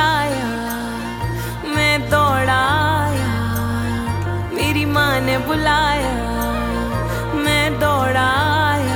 बुलाया, मैं दौड़ाया। मेरी माँ ने बुलाया, मैं दौड़ाया।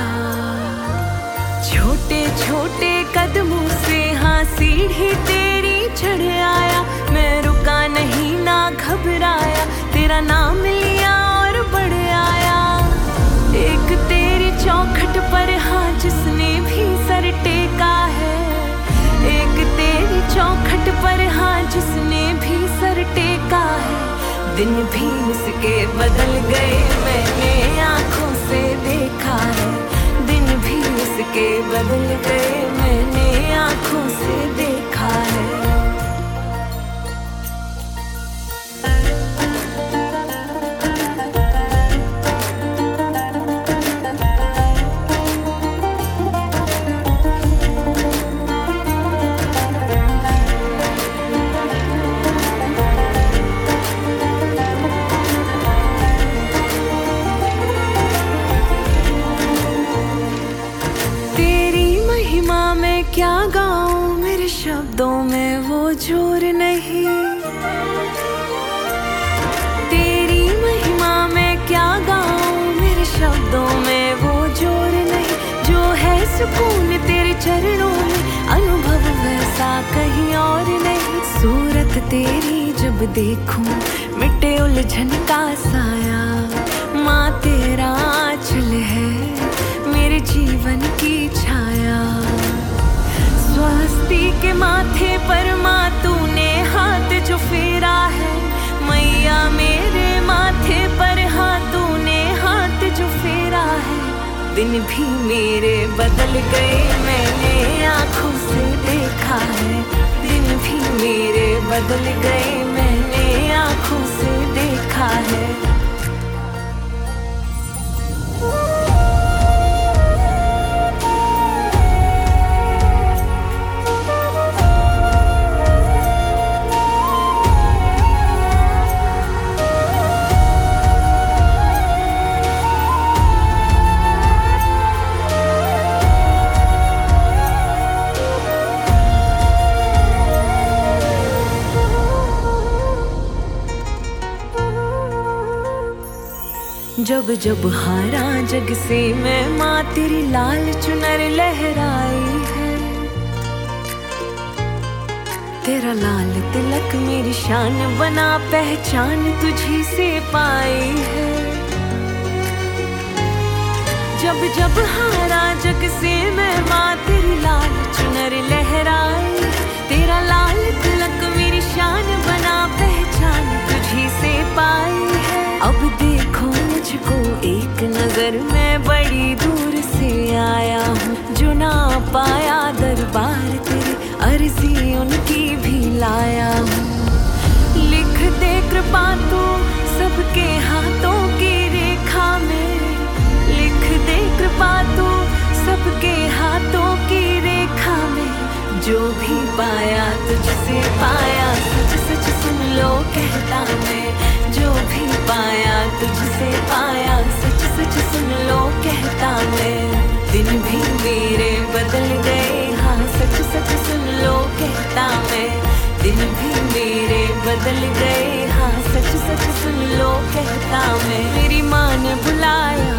छोटे छोटे कदमों से हाँ सीढ़ी तेरी चढ़ आया। मैं रुका नहीं ना घबराया, तेरा नाम लिया और बढ़ आया। एक तेरी चौखट पर हाँ जिसने भी सर टेका है, एक तेरी चौखट पर हाँ जिसने भी सर टेका है। दिन भी उसके बदल गए, मैंने आंखों से देखा है। दिन भी उसके बदल गए, मैंने आंखों से देखा है। क्या गाऊं मेरे शब्दों में वो जोर नहीं, तेरी महिमा में क्या गाऊं मेरे शब्दों में वो जोर नहीं। जो है सुकून तेरे चरणों में, अनुभव वैसा कहीं और नहीं। सूरत तेरी जब देखूं मिटे उलझन का साया। माँ तेरा आंचल है मेरे जीवन की छाया। स्वस्ति के माथे पर माँ तूने हाथ जो फेरा है। मैया मेरे माथे पर हाँ तूने हाथ जो फेरा है। दिन भी मेरे बदल गए, मैंने आंखों से देखा है। दिन भी मेरे बदल गए, मैंने आंखों से देखा है। जब जब हारा जग से मैं, माँ तेरी लाल चुनर लहराई है। तेरा लाल तिलक मेरी शान बना, पहचान तुझी से पाई है। जब जब हारा जग से मैं, माँ तेरी लाल चुनर लहराई। तेरा लाल तिलक मेरी शान बना, पहचान तुझी से पाई है। अब देखो मुझको एक नजर, मैं बड़ी दूर से आया हूँ। जो ना पाया दरबार तेरे, अर्जी उनकी भी लाया हूँ। लिख दे कृपा तू सबके हाथों की रेखा में। लिख दे कृपा तू सबके हाथों की रेखा में। जो भी पाया तुझसे पाया, सच सच सुन लो कहता मैं। जो भी पाया तुझसे पाया, सच सच सुन लो कहता मैं। दिन भी मेरे बदल गए, हाँ सच सच सुन लो कहता मैं। दिन भी मेरे बदल गए, हाँ सच सच सुन लो कहता मैं। मेरी माँ ने बुलाया,